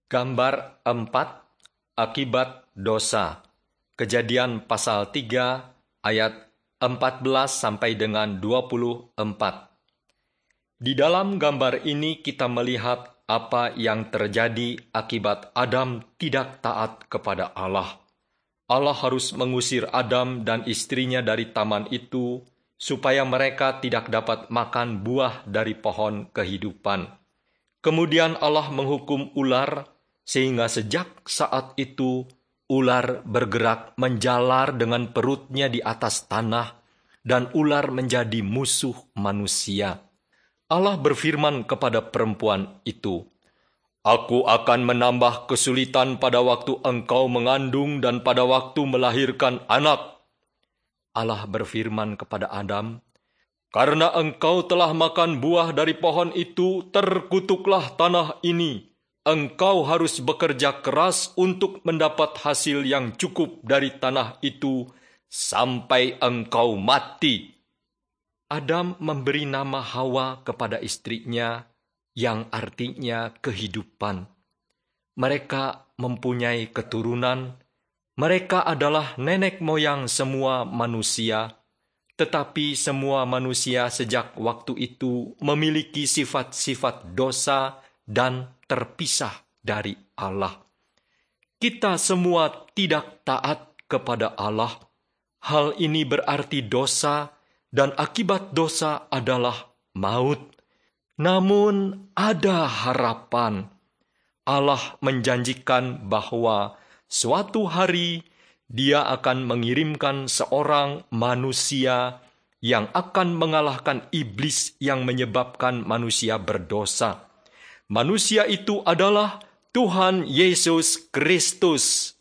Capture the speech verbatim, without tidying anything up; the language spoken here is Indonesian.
Gambar empat, akibat dosa. Kejadian pasal tiga ayat empat belas sampai dengan dua puluh empat. Di dalam gambar ini kita melihat apa yang terjadi akibat Adam tidak taat kepada Allah. Allah harus mengusir Adam dan istrinya dari taman itu supaya mereka tidak dapat makan buah dari pohon kehidupan. Kemudian Allah menghukum ular, sehingga sejak saat itu ular bergerak menjalar dengan perutnya di atas tanah, dan ular menjadi musuh manusia. Allah berfirman kepada perempuan itu, "Aku akan menambah kesulitan pada waktu engkau mengandung dan pada waktu melahirkan anak." Allah berfirman kepada Adam, "Karena engkau telah makan buah dari pohon itu, terkutuklah tanah ini. Engkau harus bekerja keras untuk mendapat hasil yang cukup dari tanah itu sampai engkau mati." Adam memberi nama Hawa kepada istrinya, yang artinya kehidupan. Mereka mempunyai keturunan. Mereka adalah nenek moyang semua manusia. Tetapi semua manusia sejak waktu itu memiliki sifat-sifat dosa dan terpisah dari Allah. Kita semua tidak taat kepada Allah. Hal ini berarti dosa, dan akibat dosa adalah maut. Namun ada harapan. Allah menjanjikan bahwa suatu hari Dia akan mengirimkan seorang manusia yang akan mengalahkan iblis yang menyebabkan manusia berdosa. Manusia itu adalah Tuhan Yesus Kristus.